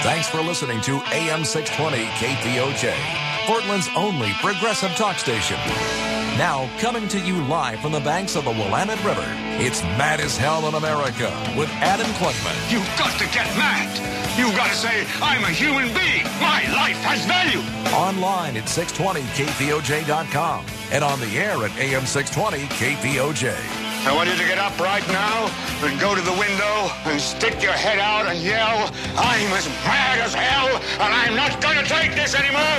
Thanks for listening to AM 620 KPOJ, Portland's only progressive talk station. Now, coming to you live from the banks of the Willamette River, it's Mad as Hell in America with Adam Klugman. You've got to get mad. You've got to say, I'm a human being. My life has value. Online at 620kpoj.com and on the air at AM 620 KPOJ. I want you to get up right now and go to the window and stick your head out and yell, I'm as mad as hell and I'm not going to take this anymore.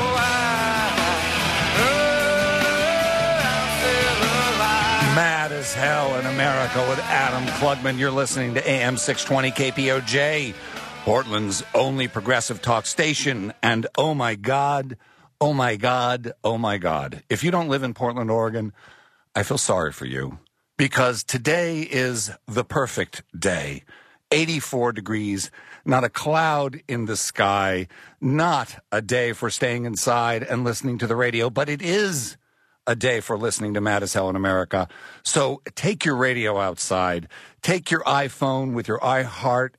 Mad as Hell in America with Adam Klugman. You're listening to AM 620 KPOJ, Portland's only progressive talk station. And oh my God, oh my God, oh my God. If you don't live in Portland, Oregon, I feel sorry for you. Because today is the perfect day. 84 degrees, not a cloud in the sky, not a day for staying inside and listening to the radio, but it is a day for listening to Mad as Hell in America. So take your radio outside, take your iPhone with your iHeart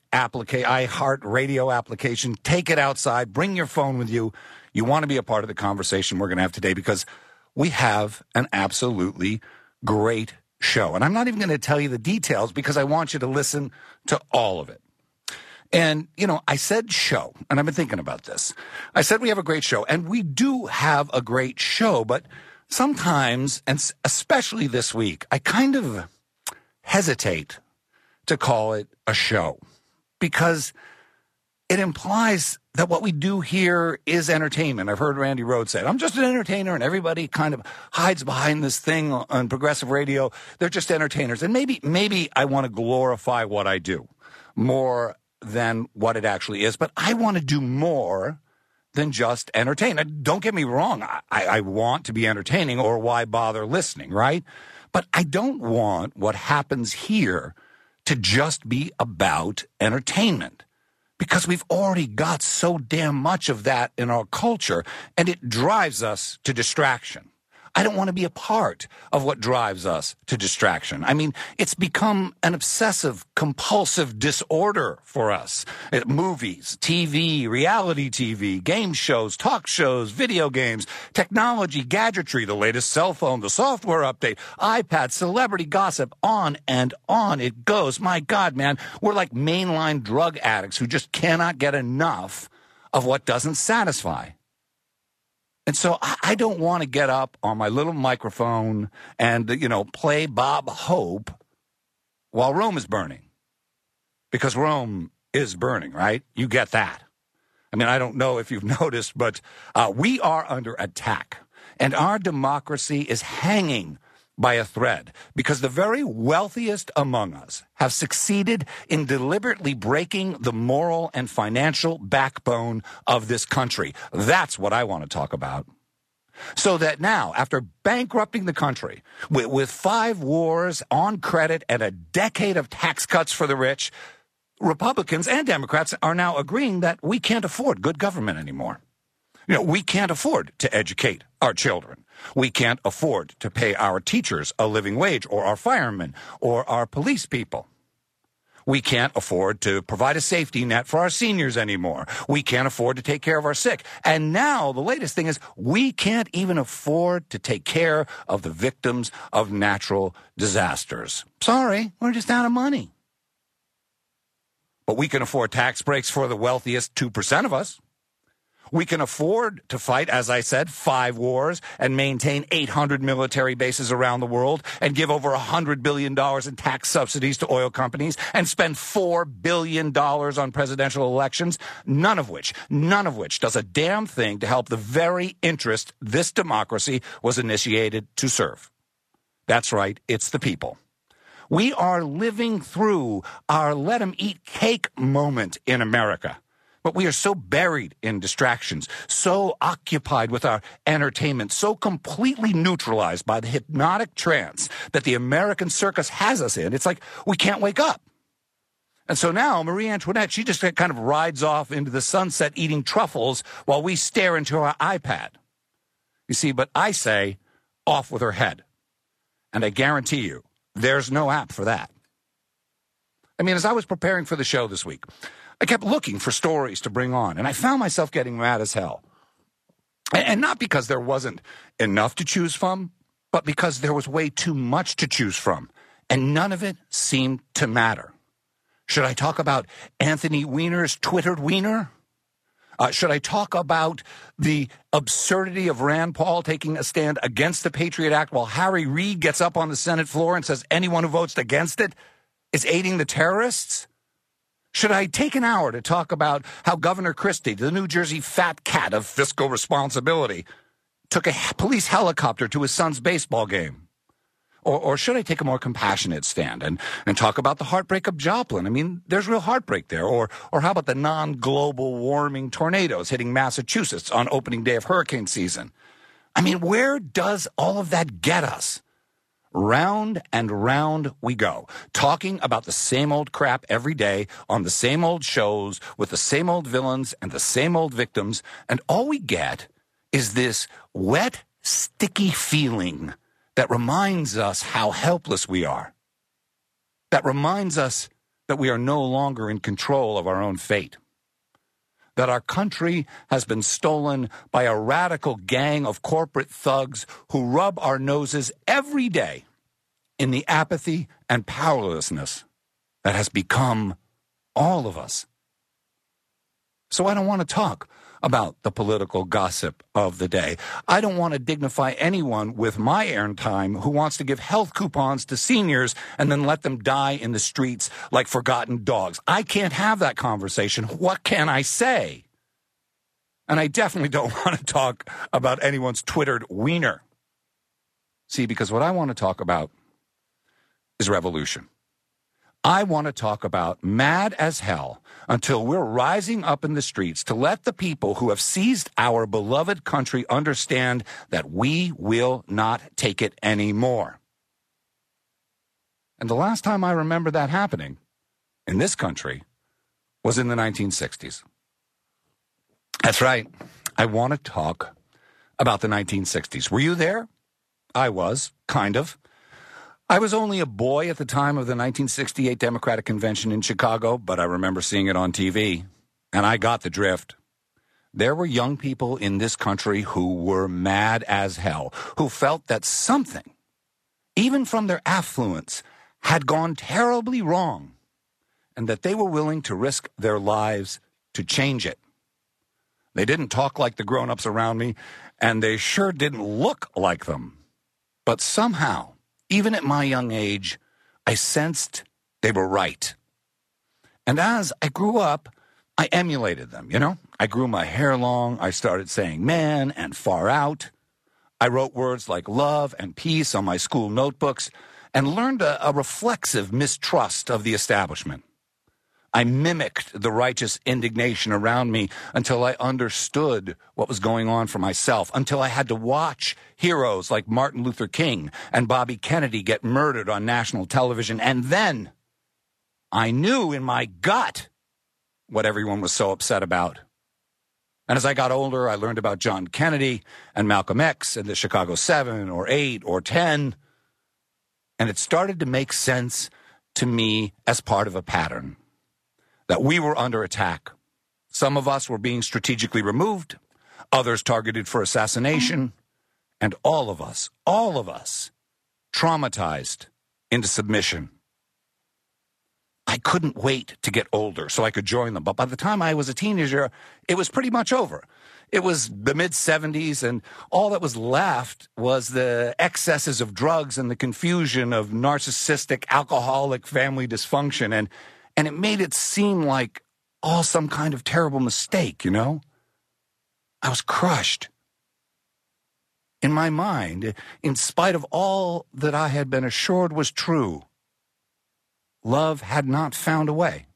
radio application, take it outside, bring your phone with you. You want to be a part of the conversation we're going to have today because we have an absolutely great show. And I'm not even going to tell you the details because I want you to listen to all of it. And, you know, I said show, and I've been thinking about this. I said we have a great show, and we do have a great show, but sometimes, and especially this week, I kind of hesitate to call it a show because it implies that what we do here is entertainment. I've heard Randy Rhoads say, I'm just an entertainer, and everybody kind of hides behind this thing on progressive radio. They're just entertainers. And maybe I want to glorify what I do more than what it actually is. But I want to do more than just entertain. Don't get me wrong. I want to be entertaining, or why bother listening, right? But I don't want what happens here to just be about entertainment. Because we've already got so damn much of that in our culture, and it drives us to distraction. I don't want to be a part of what drives us to distraction. I mean, it's become an obsessive, compulsive disorder for us. Movies, TV, reality TV, game shows, talk shows, video games, technology, gadgetry, the latest cell phone, the software update, iPad, celebrity gossip, on and on it goes. My God, man, we're like mainline drug addicts who just cannot get enough of what doesn't satisfy. And so I don't want to get up on my little microphone and, play Bob Hope while Rome is burning. Because Rome is burning, right? You get that. I mean, I don't know if you've noticed, but we are under attack. And our democracy is hanging by a thread because the very wealthiest among us have succeeded in deliberately breaking the moral and financial backbone of this country. That's what I want to talk about. So that now, after bankrupting the country with 5 wars on credit and a decade of tax cuts for the rich, Republicans and Democrats are now agreeing that we can't afford good government anymore. We can't afford to educate our children. We can't afford to pay our teachers a living wage, or our firemen, or our police people. We can't afford to provide a safety net for our seniors anymore. We can't afford to take care of our sick. And now the latest thing is we can't even afford to take care of the victims of natural disasters. Sorry, we're just out of money. But we can afford tax breaks for the wealthiest 2% of us. We can afford to fight, as I said, 5 wars and maintain 800 military bases around the world and give over $100 billion in tax subsidies to oil companies and spend $4 billion on presidential elections, none of which does a damn thing to help the very interest this democracy was initiated to serve. That's right, it's the people. We are living through our let 'em eat cake moment in America. But we are so buried in distractions, so occupied with our entertainment, so completely neutralized by the hypnotic trance that the American circus has us in. It's like we can't wake up. And so now Marie Antoinette, she just kind of rides off into the sunset eating truffles while we stare into our iPad. You see, but I say off with her head. And I guarantee you, there's no app for that. I mean, as I was preparing for the show this week, I kept looking for stories to bring on, and I found myself getting mad as hell. And not because there wasn't enough to choose from, but because there was way too much to choose from, and none of it seemed to matter. Should I talk about Anthony Weiner's Twittered wiener? Should I talk about the absurdity of Rand Paul taking a stand against the Patriot Act while Harry Reid gets up on the Senate floor and says anyone who votes against it is aiding the terrorists? Should I take an hour to talk about how Governor Christie, the New Jersey fat cat of fiscal responsibility, took a police helicopter to his son's baseball game? Or should I take a more compassionate stand and talk about the heartbreak of Joplin? I mean, there's real heartbreak there. Or how about the non-global warming tornadoes hitting Massachusetts on opening day of hurricane season? I mean, where does all of that get us? Round and round we go, talking about the same old crap every day on the same old shows with the same old villains and the same old victims, and all we get is this wet, sticky feeling that reminds us how helpless we are, that reminds us that we are no longer in control of our own fate, that our country has been stolen by a radical gang of corporate thugs who rub our noses every day in the apathy and powerlessness that has become all of us. So I don't want to talk about the political gossip of the day. I don't want to dignify anyone with my airtime who wants to give health coupons to seniors and then let them die in the streets like forgotten dogs. I can't have that conversation. What can I say? And I definitely don't want to talk about anyone's Twittered wiener. See, because what I want to talk about is revolution. I want to talk about mad as hell until we're rising up in the streets to let the people who have seized our beloved country understand that we will not take it anymore. And the last time I remember that happening in this country was in the 1960s. That's right. I want to talk about the 1960s. Were you there? I was, kind of. I was only a boy at the time of the 1968 Democratic Convention in Chicago, but I remember seeing it on TV, and I got the drift. There were young people in this country who were mad as hell, who felt that something, even from their affluence, had gone terribly wrong, and that they were willing to risk their lives to change it. They didn't talk like the grown-ups around me, and they sure didn't look like them. But somehow, even at my young age, I sensed they were right. And as I grew up, I emulated them, you know? I grew my hair long. I started saying man and far out. I wrote words like love and peace on my school notebooks and learned a reflexive mistrust of the establishment. I mimicked the righteous indignation around me until I understood what was going on for myself, until I had to watch heroes like Martin Luther King and Bobby Kennedy get murdered on national television. And then I knew in my gut what everyone was so upset about. And as I got older, I learned about John Kennedy and Malcolm X and the Chicago 7 or 8 or 10. And it started to make sense to me as part of a pattern. That we were under attack. Some of us were being strategically removed, others targeted for assassination, and all of us, traumatized into submission. I couldn't wait to get older so I could join them, but by the time I was a teenager, it was pretty much over. It was the mid-'70s, and all that was left was the excesses of drugs and the confusion of narcissistic, alcoholic family dysfunction, and it made it seem like all some kind of terrible mistake, you know? I was crushed. In my mind, in spite of all that I had been assured was true, love had not found a way.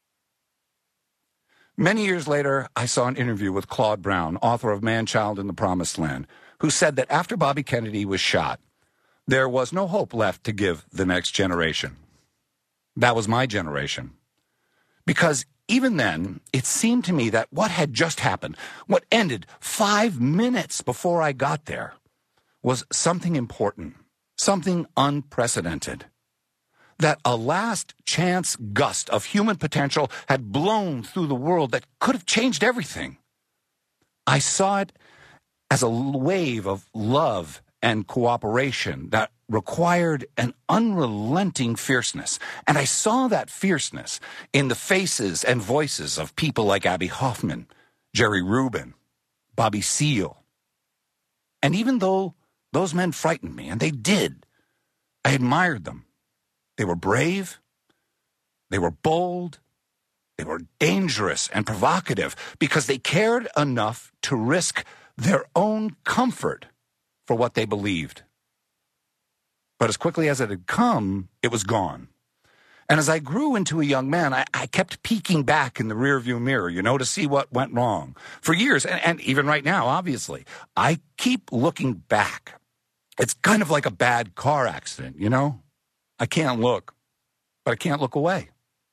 Many years later, I saw an interview with Claude Brown, author of Man-Child in the Promised Land, who said that after Bobby Kennedy was shot, there was no hope left to give the next generation. That was my generation. Because even then, it seemed to me that what had just happened, what ended 5 minutes before I got there, was something important, something unprecedented. that a last chance gust of human potential had blown through the world that could have changed everything. I saw it as a wave of love and cooperation that required an unrelenting fierceness. And I saw that fierceness in the faces and voices of people like Abby Hoffman, Jerry Rubin, Bobby Seale. And even though those men frightened me, and they did, I admired them. They were brave, they were bold, they were dangerous and provocative because they cared enough to risk their own comfort for what they believed. But as quickly as it had come, it was gone. And as I grew into a young man, I kept peeking back in the rearview mirror, to see what went wrong. For years, and even right now, obviously, I keep looking back. It's kind of like a bad car accident, I can't look, but I can't look away.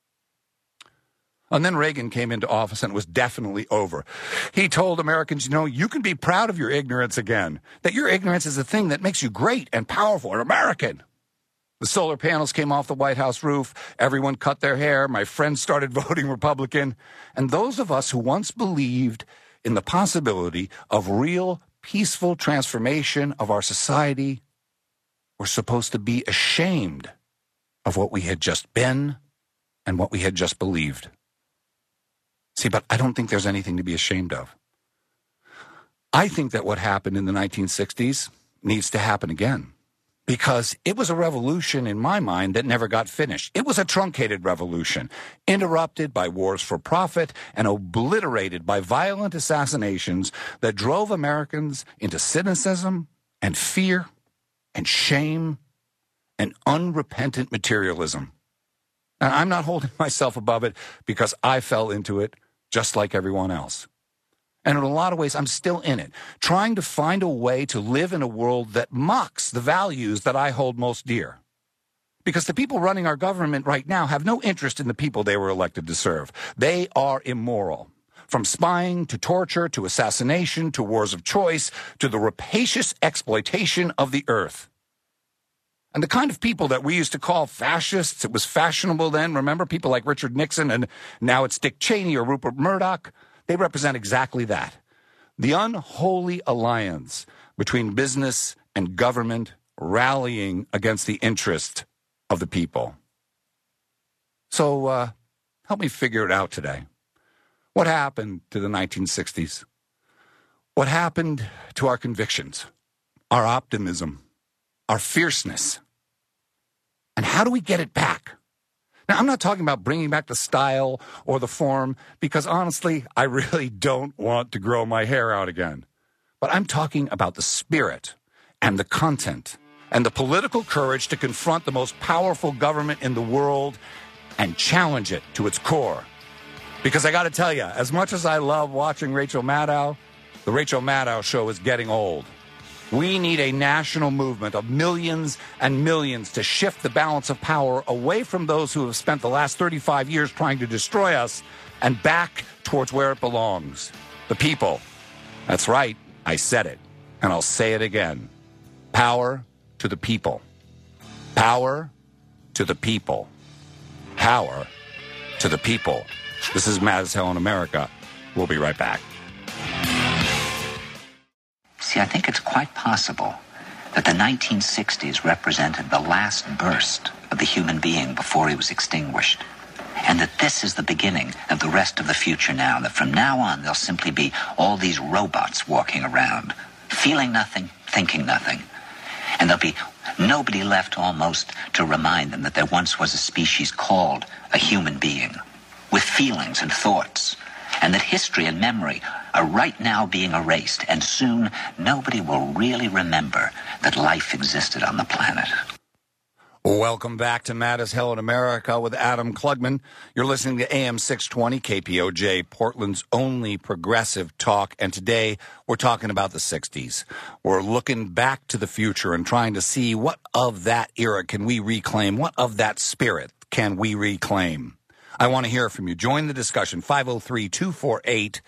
And then Reagan came into office and it was definitely over. He told Americans, you can be proud of your ignorance again, that your ignorance is the thing that makes you great and powerful and American. The solar panels came off the White House roof. Everyone cut their hair. My friends started voting Republican. And those of us who once believed in the possibility of real, peaceful transformation of our society were supposed to be ashamed of what we had just been and what we had just believed. See, but I don't think there's anything to be ashamed of. I think that what happened in the 1960s needs to happen again because it was a revolution in my mind that never got finished. It was a truncated revolution, interrupted by wars for profit and obliterated by violent assassinations that drove Americans into cynicism and fear and shame and unrepentant materialism. And I'm not holding myself above it because I fell into it just like everyone else. And in a lot of ways, I'm still in it, trying to find a way to live in a world that mocks the values that I hold most dear. Because the people running our government right now have no interest in the people they were elected to serve. They are immoral. From spying to torture to assassination to wars of choice to the rapacious exploitation of the earth. And the kind of people that we used to call fascists, it was fashionable then. Remember people like Richard Nixon, and now it's Dick Cheney or Rupert Murdoch? They represent exactly that. The unholy alliance between business and government rallying against the interest of the people. So help me figure it out today. What happened to the 1960s? What happened to our convictions, our optimism, our fierceness? And how do we get it back? Now, I'm not talking about bringing back the style or the form, because honestly, I really don't want to grow my hair out again. But I'm talking about the spirit and the content and the political courage to confront the most powerful government in the world and challenge it to its core. Because I got to tell you, as much as I love watching Rachel Maddow, the Rachel Maddow show is getting old. We need a national movement of millions and millions to shift the balance of power away from those who have spent the last 35 years trying to destroy us and back towards where it belongs. The people. That's right. I said it. And I'll say it again. Power to the people. Power to the people. Power to the people. This is Mad as Hell in America. We'll be right back. See, I think it's quite possible that the 1960s represented the last burst of the human being before he was extinguished. And that this is the beginning of the rest of the future now, that from now on there'll simply be all these robots walking around, feeling nothing, thinking nothing. And there'll be nobody left almost to remind them that there once was a species called a human being, with feelings and thoughts, and that history and memory are right now being erased, and soon nobody will really remember that life existed on the planet. Welcome back to Mad as Hell in America with Adam Klugman. You're listening to AM 620 KPOJ, Portland's only progressive talk, and today we're talking about the 60s. We're looking back to the future and trying to see what of that era can we reclaim, what of that spirit can we reclaim. I want to hear from you. Join the discussion. 503-248-0620,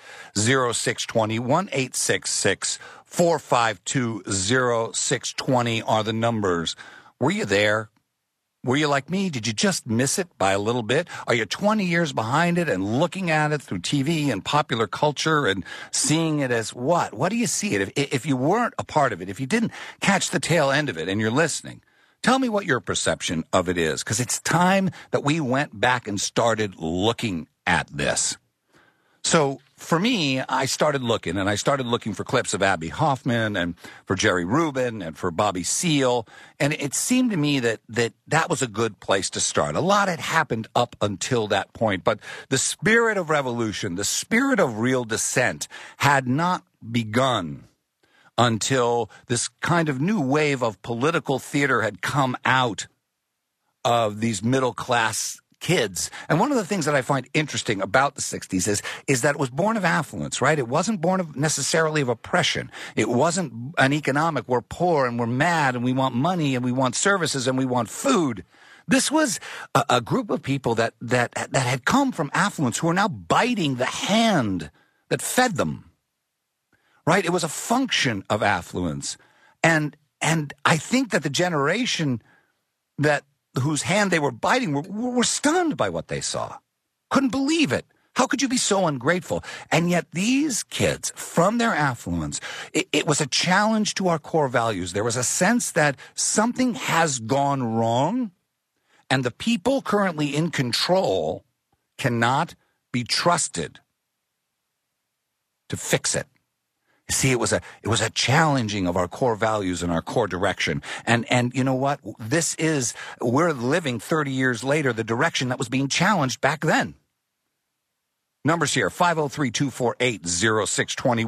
1-866-452-0620 are the numbers. Were you there? Were you like me? Did you just miss it by a little bit? Are you 20 years behind it and looking at it through TV and popular culture and seeing it as what? What do you see it? If you weren't a part of it, if you didn't catch the tail end of it and you're listening, tell me what your perception of it is, because it's time that we went back and started looking at this. So for me, I started looking for clips of Abby Hoffman and for Jerry Rubin and for Bobby Seale. And it seemed to me that was a good place to start. A lot had happened up until that point, but the spirit of revolution, the spirit of real dissent had not begun until this kind of new wave of political theater had come out of these middle-class kids. And one of the things that I find interesting about the 60s is that it was born of affluence, right? It wasn't born of necessarily of oppression. It wasn't an economic, we're poor and we're mad and we want money and we want services and we want food. This was a group of people that had come from affluence who are now biting the hand that fed them, right? It was a function of affluence. And I think that the generation whose hand they were biting were stunned by what they saw. Couldn't believe it. How could you be so ungrateful? And yet these kids, from their affluence, it was a challenge to our core values. There was a sense that something has gone wrong, and the people currently in control cannot be trusted to fix it. You see, it was a challenging of our core values and our core direction. And you know what? We're living 30 years later, the direction that was being challenged back then. Numbers here, 503-248-0620,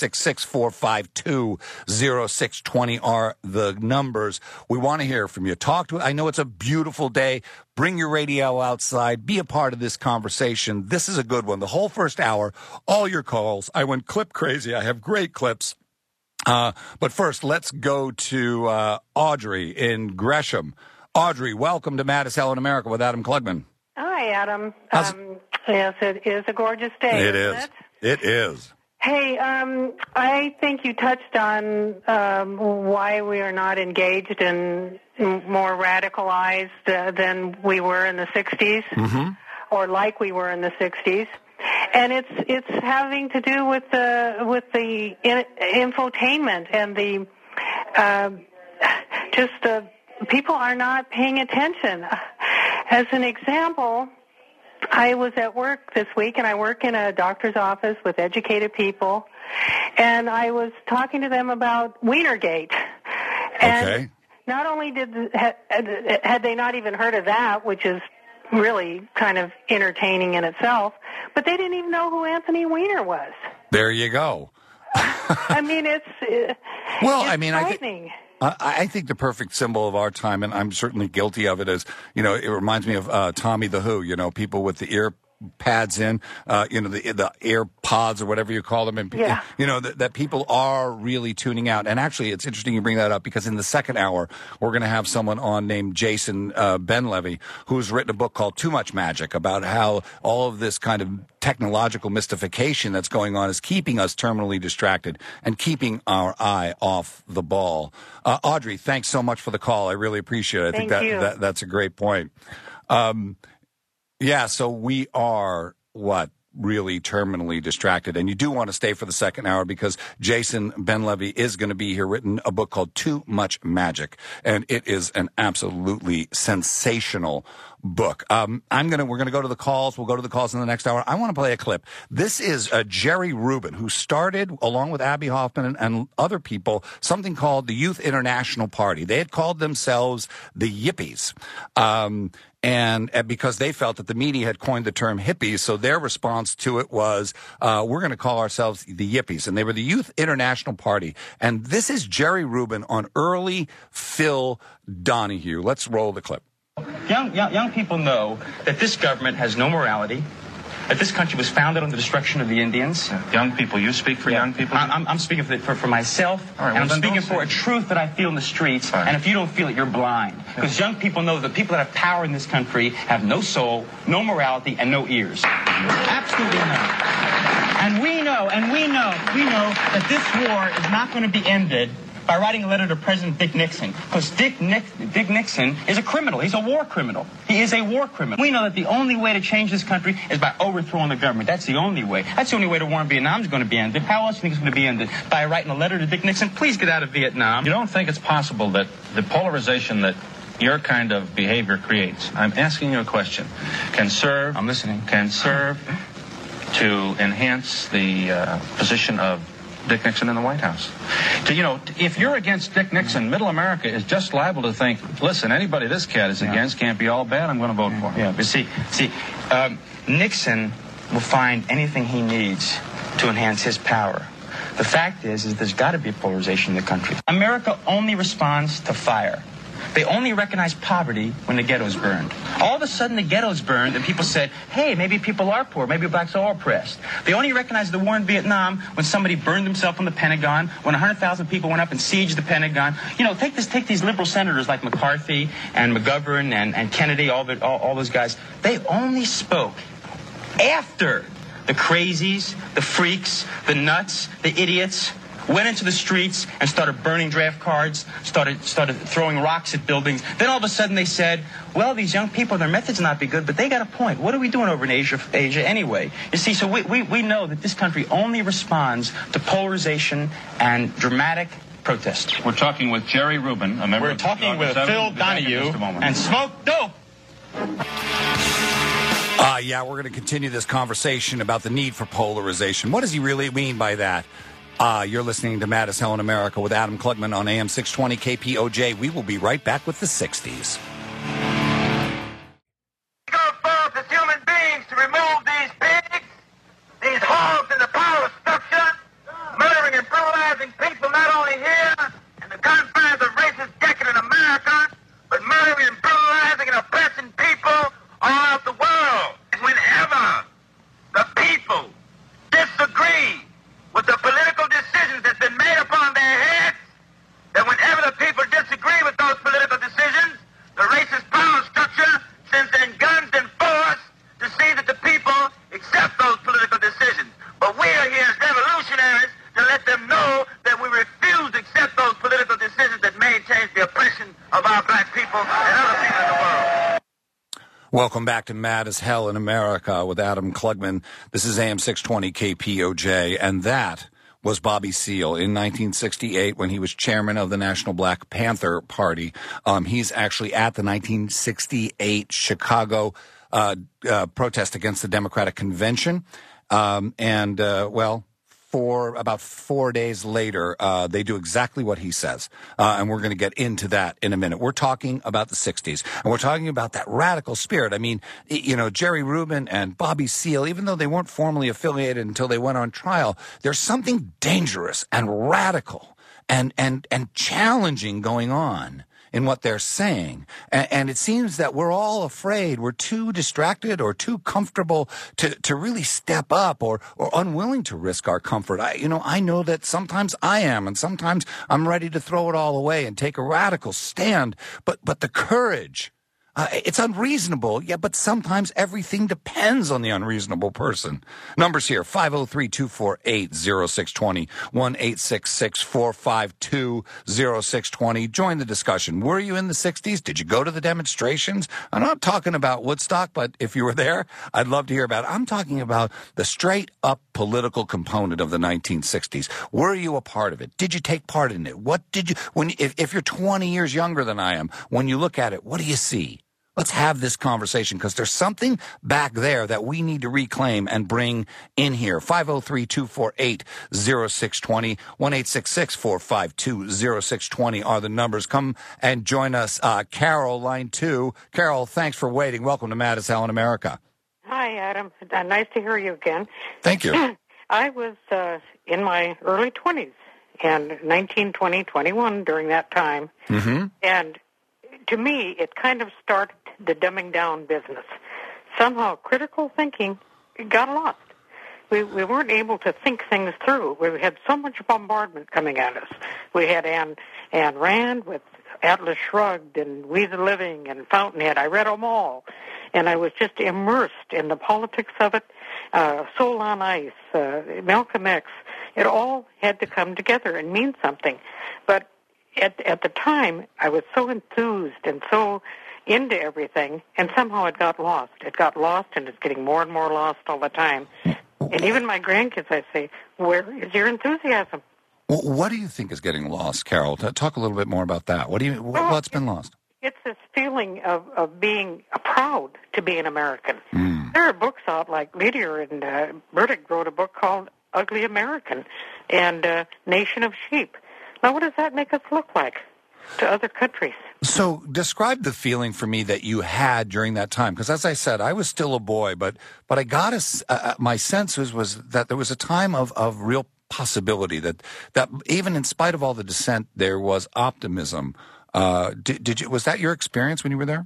1-866-452-0620 are the numbers. We want to hear from you. I know it's a beautiful day. Bring your radio outside. Be a part of this conversation. This is a good one. The whole first hour, all your calls. I went clip crazy. I have great clips. But first, let's go to Audrey in Gresham. Audrey, welcome to Mad as Hell in America with Adam Klugman. Hi, Adam. Yes, it is a gorgeous day. It is. It is. Hey, I think you touched on why we are not engaged and more radicalized than we were in the 60s, or like we were in the 60s. And it's having to do with the infotainment and the people are not paying attention. As an example, I was at work this week, and I work in a doctor's office with educated people, and I was talking to them about Wienergate. And okay. Not only had they not even heard of that, which is really kind of entertaining in itself, but they didn't even know who Anthony Weiner was. There you go. I mean, it's frightening. I think the perfect symbol of our time, and I'm certainly guilty of it, is, it reminds me of Tommy the Who, people with the ear pads in, the AirPods or whatever you call them. And, yeah. that people are really tuning out. And actually, it's interesting you bring that up, because in the second hour, we're going to have someone on named Jason Benlevy, who's written a book called Too Much Magic, about how all of this kind of technological mystification that's going on is keeping us terminally distracted and keeping our eye off the ball. Audrey, thanks so much for the call. I really appreciate it. I think that's a great point. Yeah, so we are, really terminally distracted. And you do want to stay for the second hour, because Jason Benlevy is going to be here, written a book called Too Much Magic. And it is an absolutely sensational book. We're going to go to the calls. We'll go to the calls in the next hour. I want to play a clip. This is Jerry Rubin, who started, along with Abby Hoffman and other people, something called the Youth International Party. They had called themselves the Yippies. And because they felt that the media had coined the term hippies, so their response to it was, we're going to call ourselves the Yippies. And they were the Youth International Party. And this is Jerry Rubin on early Phil Donahue. Let's roll the clip. Young people know that this government has no morality, that this country was founded on the destruction of the Indians. Young people, you speak for young people? I'm speaking for myself, and I'm speaking for a truth that I feel in the streets, and if you don't feel it, you're blind. Because young people know that the people that have power in this country have no soul, no morality, and no ears. Absolutely none. And we know that this war is not going to be ended by writing a letter to President Dick Nixon. Because Dick Nixon is a criminal. He's a war criminal. He is a war criminal. We know that the only way to change this country is by overthrowing the government. That's the only way. That's the only way the war in Vietnam is going to be ended. How else do you think it's going to be ended? By writing a letter to Dick Nixon, please get out of Vietnam. You don't think it's possible that the polarization that your kind of behavior creates, I'm asking you a question, can serve to enhance the position of Dick Nixon in the White House? If you're against Dick Nixon, middle America is just liable to think, listen, anybody this cat is against can't be all bad, I'm going to vote for him. Yeah, but see, Nixon will find anything he needs to enhance his power. The fact is there's got to be a polarization in the country. America only responds to fire. They only recognize poverty when the ghetto's burned. All of a sudden, the ghetto's burned, and people said, hey, maybe people are poor, maybe blacks are oppressed. They only recognized the war in Vietnam when somebody burned himself in the Pentagon, when 100,000 people went up and sieged the Pentagon. Take these liberal senators like McCarthy and McGovern and Kennedy, all those guys. They only spoke after the crazies, the freaks, the nuts, the idiots went into the streets and started burning draft cards, started throwing rocks at buildings. Then all of a sudden they said, well, these young people, their methods not be good, but they got a point. What are we doing over in Asia anyway? You see, so we know that this country only responds to polarization and dramatic protest. We're talking with Jerry Rubin, a member We're of talking with Phil Donahue and Smoke Dope. We're going to continue this conversation about the need for polarization. What does he really mean by that? You're listening to Mad as Hell in America with Adam Klugman on AM 620 KPOJ. We will be right back with the 60s. Go forth as human beings to remove these pigs, these hogs in the power structure, murdering and brutalizing people not only here in the confines of racist, decadent America, but murdering and brutalizing and oppressing people all over the world. Whenever the people disagree with the political decisions that's been made upon their heads, that whenever the people disagree with those political decisions, the racist power structure sends in guns and force to see that the people accept those political decisions. But we are here as revolutionaries to let them know that we refuse to accept those political decisions that may change the oppression of our black people and other people in the world. Welcome back to Mad as Hell in America with Adam Klugman. This is AM 620 KPOJ, and that was Bobby Seale in 1968 when he was chairman of the National Black Panther Party. He's actually at the 1968 Chicago protest against the Democratic Convention. For about 4 days later, they do exactly what he says. And we're going to get into that in a minute. We're talking about the 60s, and we're talking about that radical spirit. I mean, Jerry Rubin and Bobby Seale, even though they weren't formally affiliated until they went on trial, there's something dangerous and radical and challenging going on in what they're saying. And it seems that we're all afraid. We're too distracted or too comfortable to really step up or unwilling to risk our comfort. I know that sometimes I am, and sometimes I'm ready to throw it all away and take a radical stand. But the courage, it's unreasonable, but sometimes everything depends on the unreasonable person. Numbers here, 503-248-0620, 1-866-452-0620. Join the discussion. Were you in the 60s? Did you go to the demonstrations? I'm not talking about Woodstock, but if you were there, I'd love to hear about it. I'm talking about the straight-up political component of the 1960s. Were you a part of it? Did you take part in it? What did you, if you're 20 years younger than I am, when you look at it, what do you see? Let's have this conversation, because there's something back there that we need to reclaim and bring in here. 503-248-0620, 1-866-452-0620 are the numbers. Come and join us. Carol, line 2. Carol, thanks for waiting. Welcome to Mad as Hell in America. Hi, Adam. Nice to hear you again. Thank you. I was in my early 20s, and 19, 20, 21 during that time. Mm-hmm. And to me, it kind of started the dumbing down business. Somehow critical thinking got lost. We weren't able to think things through. We had so much bombardment coming at us. We had Ayn Rand with Atlas Shrugged and We the Living and Fountainhead. I read them all, and I was just immersed in the politics of it. Soul on Ice, Malcolm X, it all had to come together and mean something. But at the time, I was so enthused and so into everything, and somehow it got lost. It got lost, and it's getting more and more lost all the time. And even my grandkids, I say, where is your enthusiasm? Well, what do you think is getting lost, Carol? Talk a little bit more about that. What's been lost? It's this feeling of being proud to be an American. There are books out, like Lydia and Burdick wrote a book called Ugly American and Nation of Sheep. Now, what does that make us look like to other countries? So describe the feeling for me that you had during that time, because as I said, I was still a boy, but I got my sense was that there was a time of real possibility, that even in spite of all the dissent, there was optimism. Was that your experience when you were there?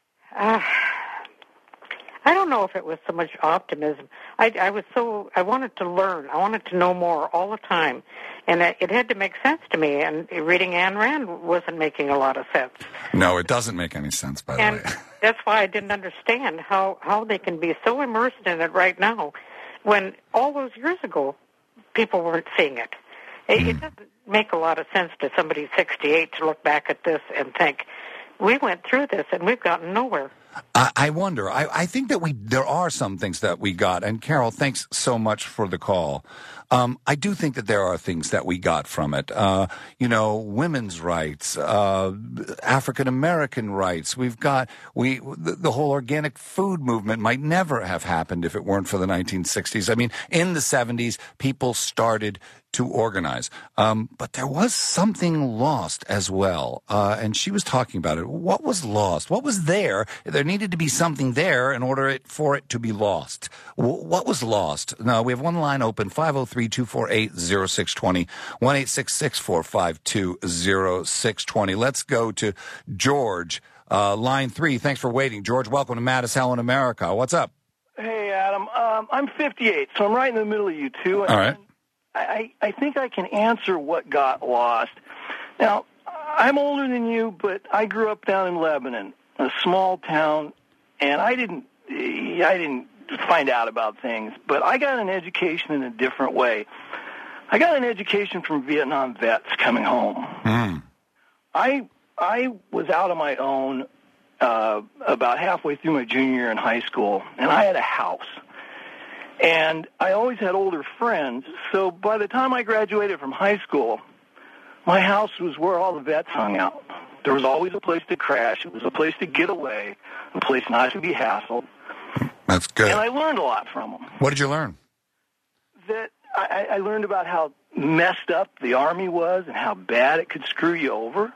I don't know if it was so much optimism. I wanted to learn. I wanted to know more all the time. And it had to make sense to me. And reading Ayn Rand wasn't making a lot of sense. No, it doesn't make any sense, by the way. And that's why I didn't understand how they can be so immersed in it right now when all those years ago people weren't seeing it. It doesn't make a lot of sense to somebody 68 to look back at this and think, we went through this and we've gotten nowhere. I wonder. I think that there are some things that we got. And Carol, thanks so much for the call. I do think that there are things that we got from it. Women's rights, African American rights. The whole organic food movement might never have happened if it weren't for the 1960s. I mean, in the 70s, people started to organize. But there was something lost as well. And she was talking about it. What was lost? What was there? There needed to be something there in order for it to be lost. What was lost? Now, we have one line open, 503-248-0620, 1-866-452-0620. Let's go to George, line 3. Thanks for waiting. George, welcome to Mad as Hell in America. What's up? Hey, Adam. I'm 58, so I'm right in the middle of you two. All right. I think I can answer what got lost. Now, I'm older than you, but I grew up down in Lebanon, a small town, and I didn't find out about things, but I got an education in a different way. I got an education from Vietnam vets coming home. I was out on my own about halfway through my junior year in high school, and I had a house. And I always had older friends, so by the time I graduated from high school, my house was where all the vets hung out. There was always a place to crash. It was a place to get away, a place not to be hassled. That's good. And I learned a lot from them. What did you learn? That I learned about how messed up the Army was and how bad it could screw you over.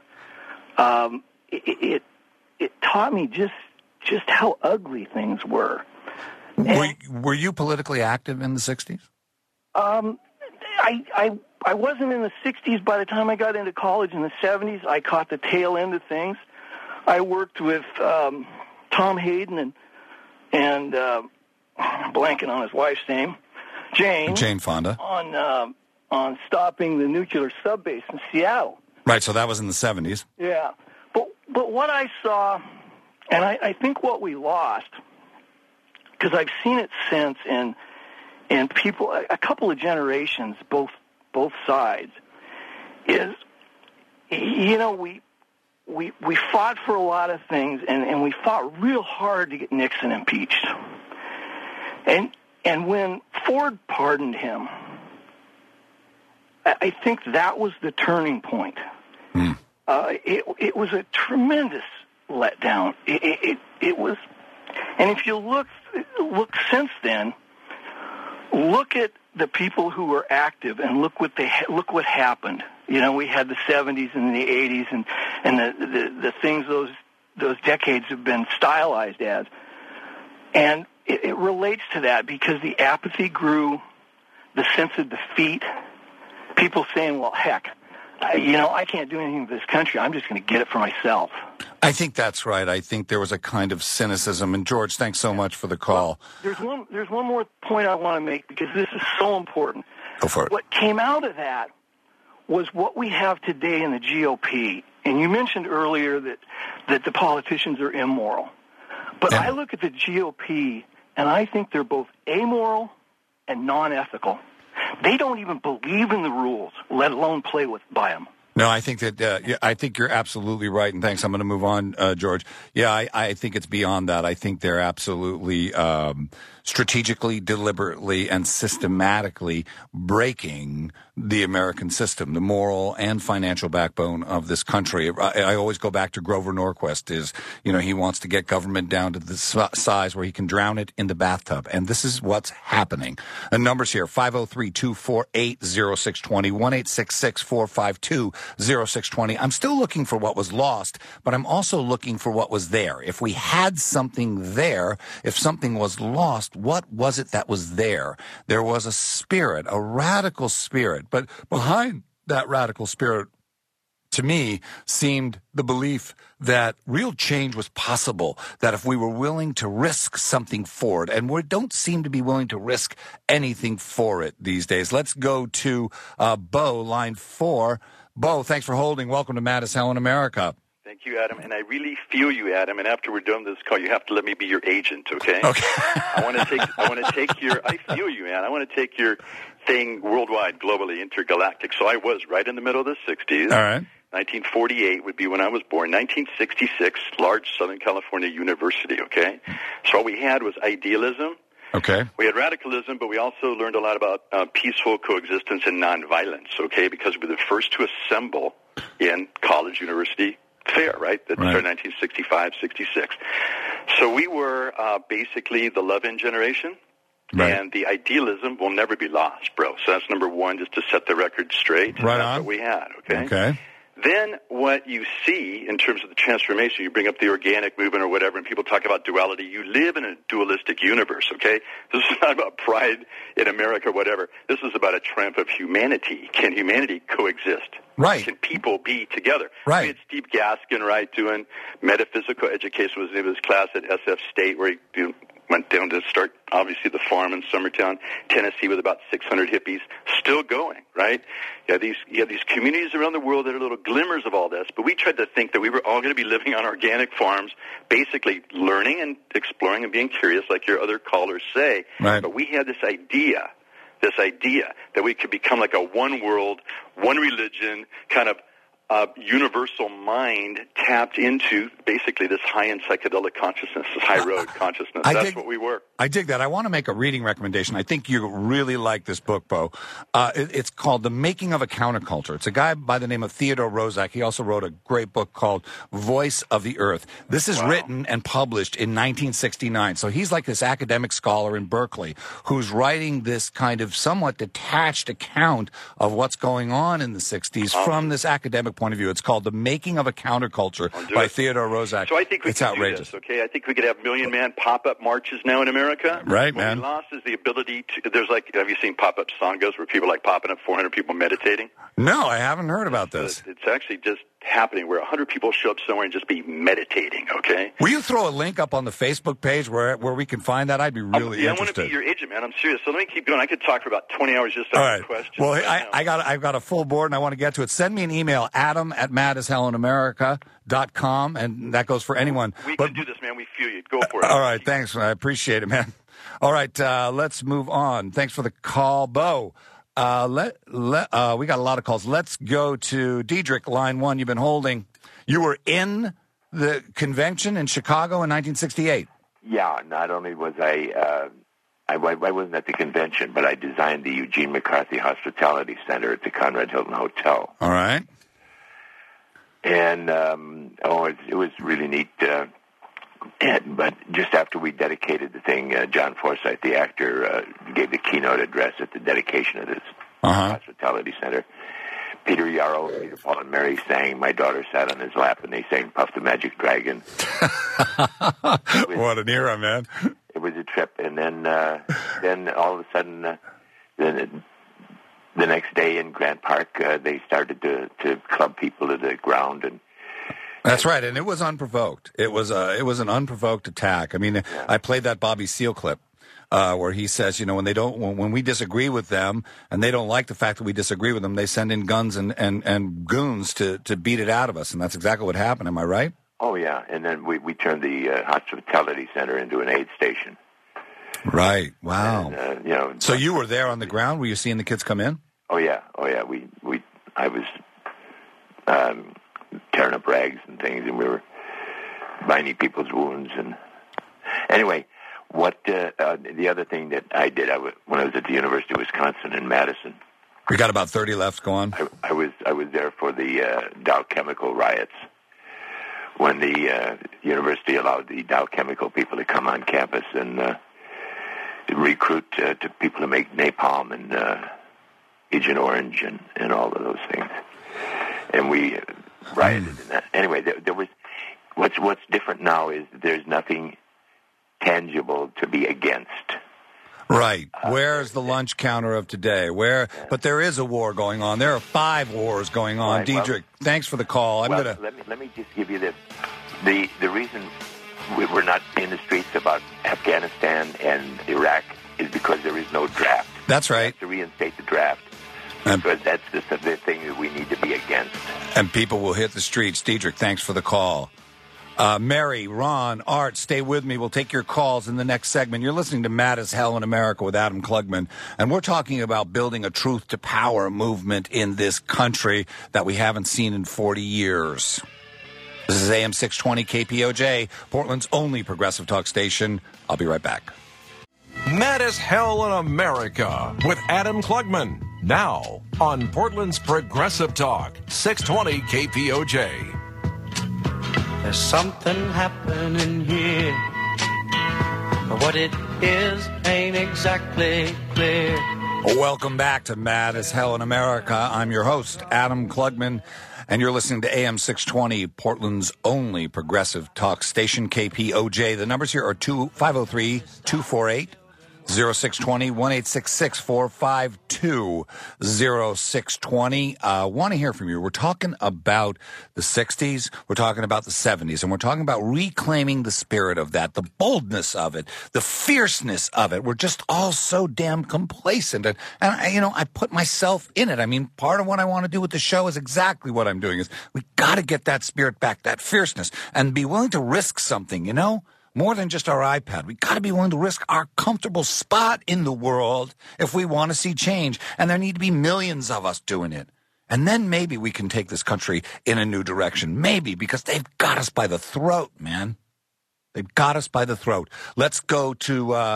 It taught me just how ugly things were. Were you politically active in the 60s? I wasn't in the 60s. By the time I got into college in the 70s, I caught the tail end of things. I worked with Tom Hayden and blanking on his wife's name, Jane Fonda, on stopping the nuclear subbase in Seattle. Right, so that was in the 70s. Yeah. But what I saw, and I think what we lost, because I've seen it since in people, a couple of generations, both sides, is, we fought for a lot of things, and we fought real hard to get Nixon impeached. And when Ford pardoned him, I think that was the turning point. It was a tremendous letdown. It was, and if you look since then, look at the people who were active and look what happened. We had the 70s and the 80s and the things those decades have been stylized as. And it relates to that because the apathy grew, the sense of defeat, people saying, well, heck, I can't do anything with this country. I'm just going to get it for myself. I think that's right. I think there was a kind of cynicism. And George, thanks so much for the call. Well, there's one more point I want to make because this is so important. Go for it. What came out of that was what we have today in the GOP. And you mentioned earlier that the politicians are immoral. But I look at the GOP, and I think they're both amoral and non-ethical. They don't even believe in the rules, let alone play by them. No, I think that I think you're absolutely right, and thanks. I'm going to move on, George. Yeah, I think it's beyond that. I think they're absolutely strategically, deliberately, and systematically breaking the American system, the moral and financial backbone of this country. I always go back to Grover Norquist. He wants to get government down to the size where he can drown it in the bathtub, and this is what's happening. The numbers here: 503-248-0620, 1-866-452-0620. I'm still looking for what was lost, but I'm also looking for what was there. If we had something there, if something was lost, what was it that was there? There was a spirit, a radical spirit, but behind that radical spirit, to me, seemed the belief that real change was possible, that if we were willing to risk something for it, and we don't seem to be willing to risk anything for it these days. Let's go to Bo, line 4. Bo, thanks for holding. Welcome to Mad as Hell in America. Thank you, Adam. And I really feel you, Adam. And after we're done this call, you have to let me be your agent, okay? Okay. I want to take your. I feel you, man. I want to take your thing worldwide, globally, intergalactic. So I was right in the middle of the 60s. All right. 1948 would be when I was born. 1966, large Southern California university, okay? So what we had was idealism. Okay. We had radicalism, but we also learned a lot about peaceful coexistence and nonviolence, okay? Because we were the first to assemble in college, university, fair, right? That started 1965, 66. So we were basically the love-in generation. Right. And the idealism will never be lost, bro. So that's number one, just to set the record straight. Right that's on. what we had, okay? Okay. Then what you see in terms of the transformation, you bring up the organic movement or whatever, and people talk about duality. You live in a dualistic universe, okay? This is not about pride in America or whatever. This is about a triumph of humanity. Can humanity coexist? Right. Can people be together? Right. We had Steve Gaskin, right, doing metaphysical education was the name of his class at SF State, where he went down to start, obviously, the farm in Summertown, Tennessee, with about 600 hippies, still going, right? You have these communities around the world that are little glimmers of all this, but we tried to think that we were all going to be living on organic farms, basically learning and exploring and being curious, like your other callers say. Right. But we had this idea that we could become like a one world, one religion kind of universal mind tapped into basically this high-end psychedelic consciousness, this high road consciousness. That's what we were. I dig that. I want to make a reading recommendation. I think you really like this book, Bo. It's called The Making of a Counterculture. It's a guy by the name of Theodore Roszak. He also wrote a great book called Voice of the Earth. This is written and published in 1969. So he's like this academic scholar in Berkeley who's writing this kind of somewhat detached account of what's going on in the 60s from this academic point of view. It's called The Making of a Counterculture by Theodore Roszak. So I think we can do this, okay? I think we could have million-man pop-up marches now in America. Right, what man. we lost is the ability to, have you seen pop-up sanghas where people like popping up 400 people meditating? No, I haven't heard about this. It's actually just happening where 100 people show up somewhere and just be meditating, okay? Will you throw a link up on the Facebook page where we can find that? I'd be really interested. I want to be your agent, man. I'm serious. So let me keep going. I could talk for about 20 hours just on this question. Well, I've got a full board, and I want to get to it. Send me an email, adam@madashellinamerica.com, and that goes for anyone. We can do this, man. We feel you. Go for it. All right, thanks. I appreciate it, man. All right, let's move on. Thanks for the call, Bo. We got a lot of calls. Let's go to Diedrich, line 1. You've been holding. You were in the convention in Chicago in 1968. Yeah, not only was I wasn't at the convention, but I designed the Eugene McCarthy Hospitality Center at the Conrad Hilton Hotel. All right. And, it was really neat. But just after we dedicated the thing, John Forsythe, the actor, gave the keynote address at the dedication of this hospitality center. Peter Yarrow, Peter, Paul, and Mary sang. My daughter sat on his lap, and they sang Puff the Magic Dragon. What an era, man. It was a trip. And then all of a sudden, the next day in Grant Park, they started to club people to the ground. And that's right, and it was unprovoked. It was an unprovoked attack. I mean, I played that Bobby Seale clip where he says, when we disagree with them and they don't like the fact that we disagree with them, they send in guns and goons to beat it out of us, and that's exactly what happened. Am I right? Oh yeah, and then we turned the hospitality center into an aid station. Right. Wow. And, so you were there on the ground? Were you seeing the kids come in? Oh yeah. I was tearing up rags and things, and we were binding people's wounds. And anyway, the other thing that I did, when I was at the University of Wisconsin in Madison. We got about 30 left. Go on. I was there for the Dow Chemical riots, when the university allowed the Dow Chemical people to come on campus and recruit to people to make napalm and Agent Orange and all of those things. And we rioted in that. Anyway, there was what's different now is there's nothing tangible to be against. Right. Where's the lunch counter of today? But there is a war going on. There are 5 wars going on. Right, Diedrich, thanks for the call. Let me just give you this. The reason we're not in the streets about Afghanistan and Iraq is because there is no draft. That's right. We have to reinstate the draft. Because that's the thing that we need to be against. And people will hit the streets. Diedrich, thanks for the call. Mary, Ron, Art, stay with me. We'll take your calls in the next segment. You're listening to Mad as Hell in America with Adam Klugman, and we're talking about building a truth to power movement in this country that we haven't seen in 40 years. This is AM 620 KPOJ, Portland's only progressive talk station. I'll be right back. Mad as Hell in America with Adam Klugman. Now on Portland's Progressive Talk, 620 KPOJ. There's something happening here, but what it is ain't exactly clear. Welcome back to Mad as Hell in America. I'm your host, Adam Klugman, and you're listening to AM 620, Portland's only progressive talk station, KPOJ. The numbers here are 503-248. 0620 1-866-452-0620. Want to hear from you. We're talking about the 60s, we're talking about the 70s, and we're talking about reclaiming the spirit of that, the boldness of it, the fierceness of it. We're just all so damn complacent. And I put myself in it. I mean, part of what I want to do with the show is exactly what I'm doing, is we got to get that spirit back, that fierceness, and be willing to risk something, more than just our iPad. We got to be willing to risk our comfortable spot in the world if we want to see change. And there need to be millions of us doing it. And then maybe we can take this country in a new direction. Maybe, because they've got us by the throat, man. They've got us by the throat. Let's go to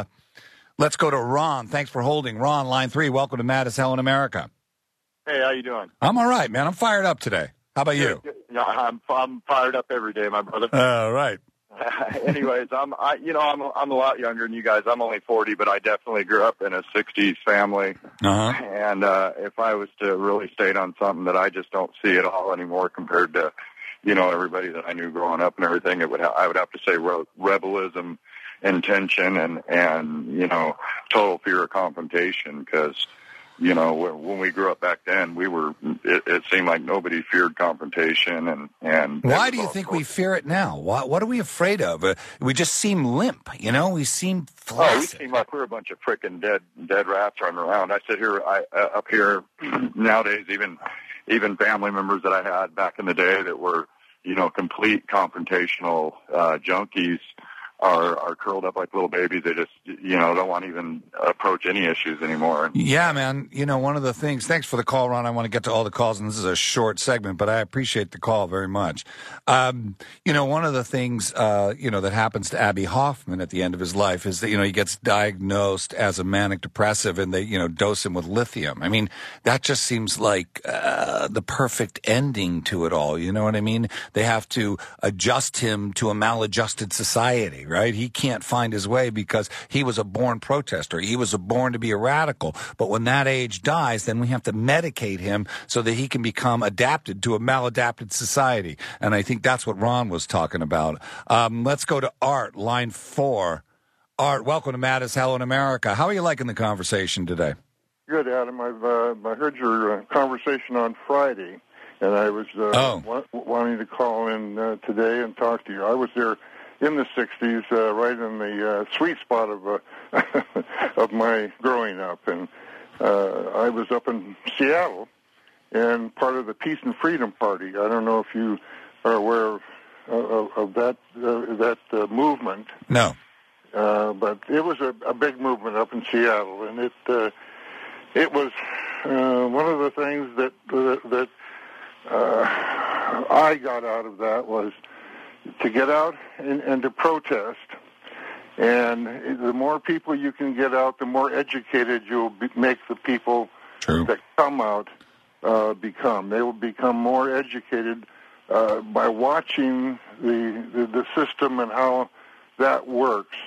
Ron. Thanks for holding. Ron, line 3. Welcome to Mad as Hell in America. Hey, how you doing? I'm all right, man. I'm fired up today. How about you? Yeah, I'm fired up every day, my brother. All right. Anyways, I'm a lot younger than you guys. I'm only 40, but I definitely grew up in a 60s family. Uh-huh. And if I was to really state on something that I just don't see at all anymore compared to, everybody that I knew growing up and everything, I would have to say rebelism, intention, and total fear of confrontation. Because when we grew up back then, it seemed like nobody feared confrontation. And why do you think we fear it now? What are we afraid of? We just seem limp, we seem flaccid. Oh, we seem like we're a bunch of freaking dead rats running around. I sit here, up here nowadays, even family members that I had back in the day that were, complete confrontational junkies are curled up like little babies. They just, don't want to even approach any issues anymore. Yeah, man. One of the things, thanks for the call, Ron. I want to get to all the calls, and this is a short segment, but I appreciate the call very much. One of the things, that happens to Abby Hoffman at the end of his life is that, he gets diagnosed as a manic depressive and they, dose him with lithium. I mean, that just seems like the perfect ending to it all. You know what I mean? They have to adjust him to a maladjusted society. Right? He can't find his way because he was a born protester. He was born to be a radical. But when that age dies, then we have to medicate him so that he can become adapted to a maladapted society. And I think that's what Ron was talking about. Let's go to Art, line 4. Art, welcome to Mad as Hell in America. How are you liking the conversation today? Good, Adam. I heard your conversation on Friday, and I was wanting to call in today and talk to you. I was there in the 60s, right in the sweet spot of of my growing up. And I was up in Seattle and part of the Peace and Freedom Party. I don't know if you are aware of that movement. No. But it was a big movement up in Seattle, and it was one of the things that I got out of that was to get out and to protest. And the more people you can get out, the more educated you'll make the people that come out become. They will become more educated by watching the system and how that works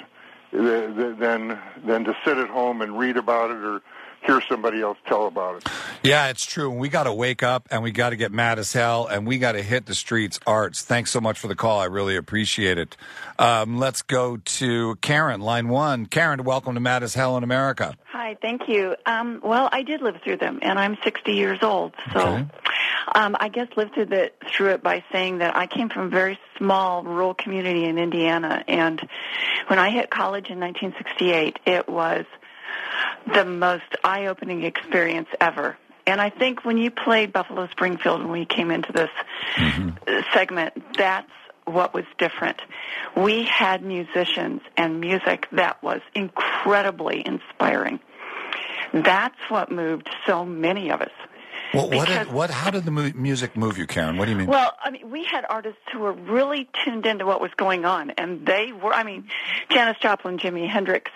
than to sit at home and read about it or hear somebody else tell about it. Yeah, it's true. We got to wake up, and we got to get mad as hell, and we got to hit the streets. Arts, thanks so much for the call. I really appreciate it. Let's go to Karen, line 1. Karen, welcome to Mad as Hell in America. Hi, thank you. Well, I did live through them, and I'm 60 years old, so I guess lived through it by saying that I came from a very small rural community in Indiana, and when I hit college in 1968, it was the most eye-opening experience ever. And I think when you played Buffalo Springfield when we came into this segment, that's what was different. We had musicians and music that was incredibly inspiring. That's what moved so many of us. Well, how did the music move you, Karen? What do you mean? Well, I mean, we had artists who were really tuned into what was going on, and they were, Janis Joplin, Jimi Hendrix,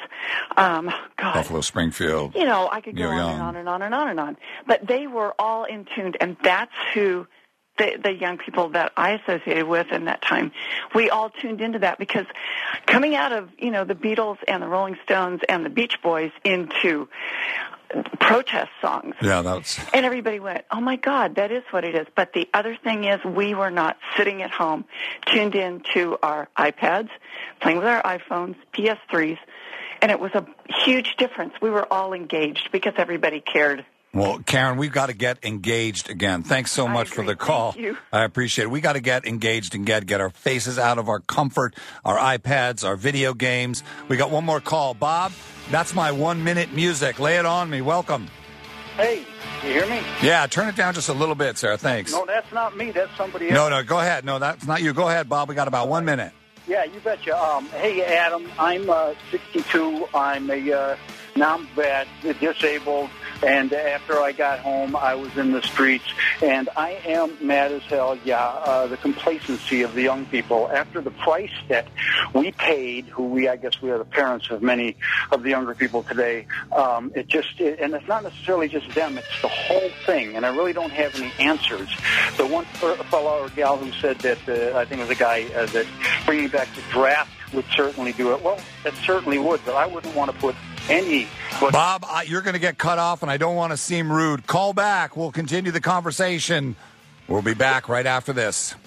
Buffalo Springfield. You know, I could go on and on and on and on and on. But they were all in tune, and that's who the young people that I associated with in that time, we all tuned into that because coming out of, the Beatles and the Rolling Stones and the Beach Boys into protest songs. Yeah, and everybody went, oh my God, that is what it is. But the other thing is we were not sitting at home tuned in to our iPads, playing with our iPhones, PS3s, and it was a huge difference. We were all engaged because everybody cared. Well, Karen, we've got to get engaged again. Thanks so much for the call. Thank you. I appreciate it. We got to get engaged and get our faces out of our comfort, our iPads, our video games. We got one more call. Bob, that's my 1-minute music. Lay it on me. Welcome. Hey, you hear me? Yeah, turn it down just a little bit, Sarah. Thanks. No, that's not me. That's somebody else. No, go ahead. No, that's not you. Go ahead, Bob. We got about 1 minute. Yeah, you betcha. Hey, Adam, I'm 62. I'm a non-bad, disabled, and after I got home, I was in the streets, and I am mad as hell, the complacency of the young people. After the price that we paid, I guess we are the parents of many of the younger people today, and it's not necessarily just them, it's the whole thing, and I really don't have any answers. The one fellow or gal who said that, I think it was a guy, that bringing back the draft would certainly do it. Well, it certainly would, but I wouldn't want to put any... Bob, you're going to get cut off, and I don't want to seem rude. Call back. We'll continue the conversation. We'll be back right after this.